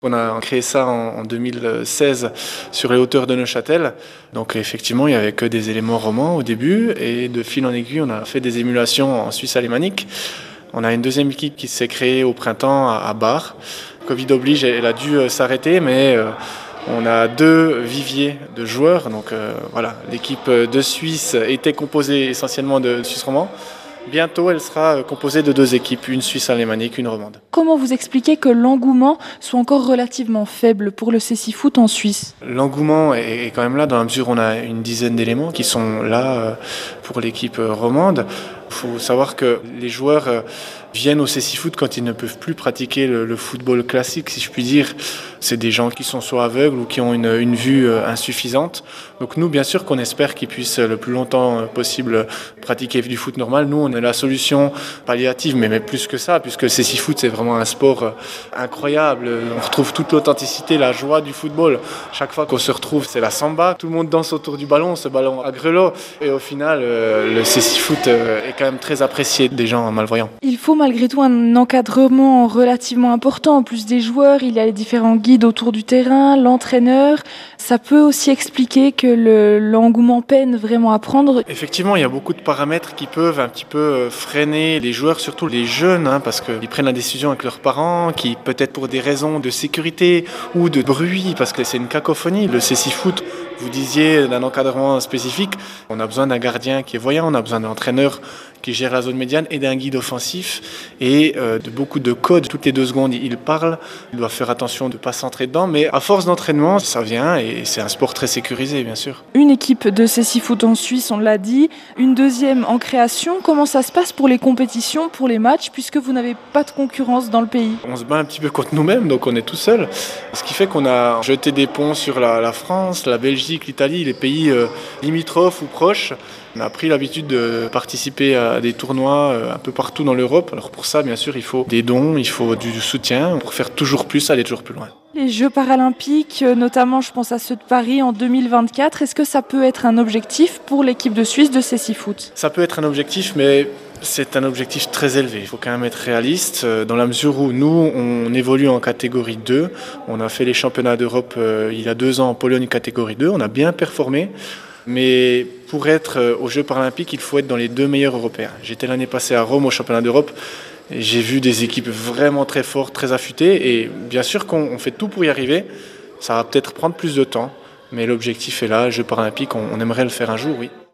On a créé ça en 2016 sur les hauteurs de Neuchâtel. Donc effectivement, il n'y avait que des éléments romans au début et de fil en aiguille, on a fait des émulations en Suisse alémanique. On a une deuxième équipe qui s'est créée au printemps à Bar. Covid oblige, elle a dû s'arrêter, mais on a 2 viviers de joueurs. Donc voilà, l'équipe de Suisse était composée essentiellement de Suisse romand. Bientôt, elle sera composée de 2 équipes, une suisse alémanique, une romande. Comment vous expliquez que l'engouement soit encore relativement faible pour le cécifoot en Suisse ? L'engouement est quand même là dans la mesure où on a une dizaine d'éléments qui sont là pour l'équipe romande. Il faut savoir que les joueurs viennent au cécifoot quand ils ne peuvent plus pratiquer le football classique, si je puis dire. C'est des gens qui sont soit aveugles ou qui ont une vue insuffisante. Donc nous, bien sûr qu'on espère qu'ils puissent le plus longtemps possible pratiquer du foot normal. Nous, on a la solution palliative, mais plus que ça, puisque le cécifoot, c'est vraiment un sport incroyable. On retrouve toute l'authenticité, la joie du football. Chaque fois qu'on se retrouve, c'est la samba. Tout le monde danse autour du ballon, ce ballon à grelot. Et au final, le cécifoot est quand même très apprécié des gens malvoyants. Il faut malgré tout un encadrement relativement important. En plus des joueurs, il y a les différents guides autour du terrain, l'entraîneur. Ça peut aussi expliquer que l'engouement peine vraiment à prendre. Effectivement, il y a beaucoup de paramètres qui peuvent un petit peu freiner les joueurs, surtout les jeunes, parce qu'ils prennent la décision avec leurs parents, qui peut-être pour des raisons de sécurité ou de bruit, parce que c'est une cacophonie. Le cécifoot, vous disiez d'un encadrement spécifique, on a besoin d'un gardien qui est voyant, on a besoin d'un entraîneur qui gère la zone médiane et d'un guide offensif et de beaucoup de codes. Toutes les 2 secondes, il parle, il doit faire attention de ne pas s'entrer dedans, mais à force d'entraînement, ça vient et c'est un sport très sécurisé, bien sûr. Une équipe de cécifoot en Suisse, on l'a dit, une deuxième en création. Comment ça se passe pour les compétitions, pour les matchs, puisque vous n'avez pas de concurrence dans le pays ? On se bat un petit peu contre nous-mêmes, donc on est tout seul. Ce qui fait qu'on a jeté des ponts sur la France, la Belgique, l'Italie, les pays limitrophes ou proches. On a pris l'habitude de participer à des tournois un peu partout dans l'Europe. Alors pour ça, bien sûr, il faut des dons, il faut du soutien pour faire toujours plus, aller toujours plus loin. Les Jeux paralympiques, notamment je pense à ceux de Paris en 2024, est-ce que ça peut être un objectif pour l'équipe de Suisse de cécifoot ? Ça peut être un objectif, mais c'est un objectif très élevé. Il faut quand même être réaliste dans la mesure où nous, on évolue en catégorie 2. On a fait les championnats d'Europe il y a 2 ans en Pologne catégorie 2. On a bien performé. Mais pour être aux Jeux paralympiques, il faut être dans les 2 meilleurs européens. J'étais l'année passée à Rome au championnat d'Europe et j'ai vu des équipes vraiment très fortes, très affûtées. Et bien sûr qu'on fait tout pour y arriver. Ça va peut-être prendre plus de temps, mais l'objectif est là. Jeux paralympiques, on aimerait le faire un jour, oui.